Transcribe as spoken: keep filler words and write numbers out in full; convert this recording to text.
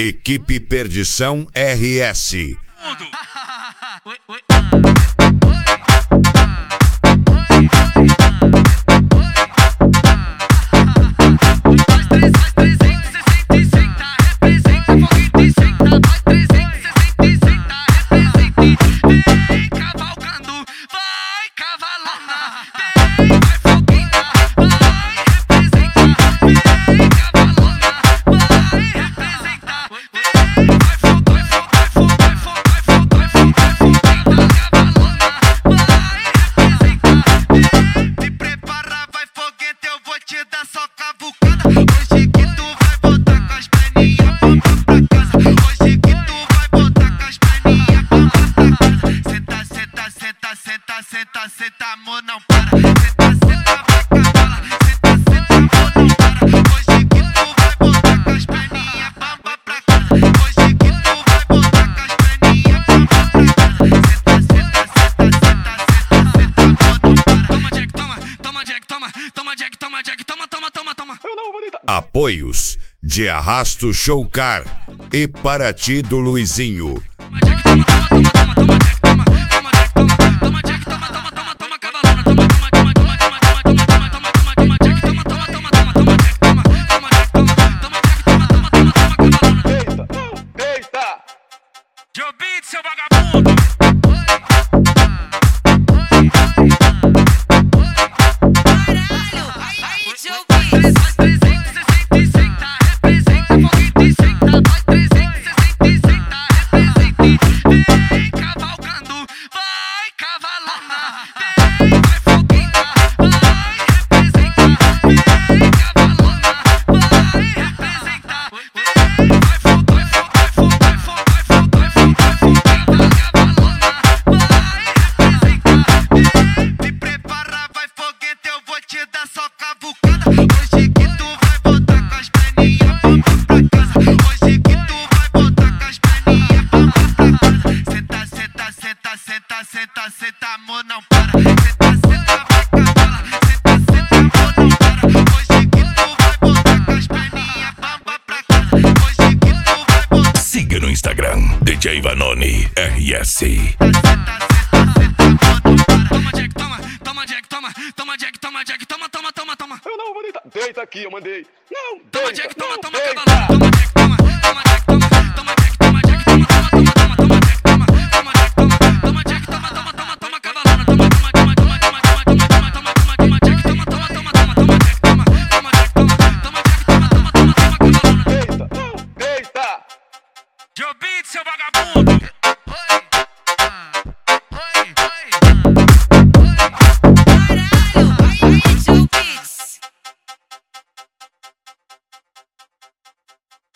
Equipe Perdição R S. Senta, senta, amor, não para. Senta, senta, vai cavalo. Senta, senta, amor, não para. Hoje que tu vai botar com as perninhas bamba pra casa. Hoje que tu vai botar com as perninhas bamba pra casa. Senta, senta, senta, senta, senta, amor, não para. Toma, Jack, toma, toma, Jack, toma, toma, Jack, toma, Jack, toma, toma, toma, toma. Eu não vou deitar. Apoios de Arrasto Showcar e Paraty do Luizinho. Toma, Jack, toma, toma, toma, toma, toma, Jack, toma, toma, Jack, toma, toma, Jack, toma, toma, toma, toma, cavalona, toma, toma, toma, toma, toma, toma, toma, toma, toma, toma, Jack, toma, toma, toma, toma, toma, Jack, toma, toma, Jack, toma, toma, Jack, toma, toma, toma, toma, cavalona. Eita, eita! Joe Beat, seu vagabundo! Senta, senta, amor, não para. Senta, senta, vai cavalo. Senta, senta, amor, não para. Hoje que tu vai botar com as perninhas bamba pra casa. Hoje que tu vai botar. Siga no Instagram, D J Vanoni R S. Senta, senta, senta, amor, não para. Toma, Jack, toma, toma, Jack, toma, toma, Jack, toma, Jack, toma, toma, toma, toma. Eu não vou deitar. Deita aqui, eu mandei. Não, toma, Jack, toma, toma, cavalona. Toma, Jack, toma, toma, Jack, toma, toma, Jack, toma, Jack, toma, toma, toma, toma, toma, Jack, toma, toma, Jack, toma, toma, Jack, toma, toma, toma, toma, cavalona. Toma, toma, toma, toma, toma, toma, toma, toma, toma, toma, Jack, toma, toma, toma, toma, toma, Jack, toma, toma, Jack, toma, toma, Jack, toma, toma, toma, toma, cavalona. Eita, eita! Joe Beat, seu vagabundo!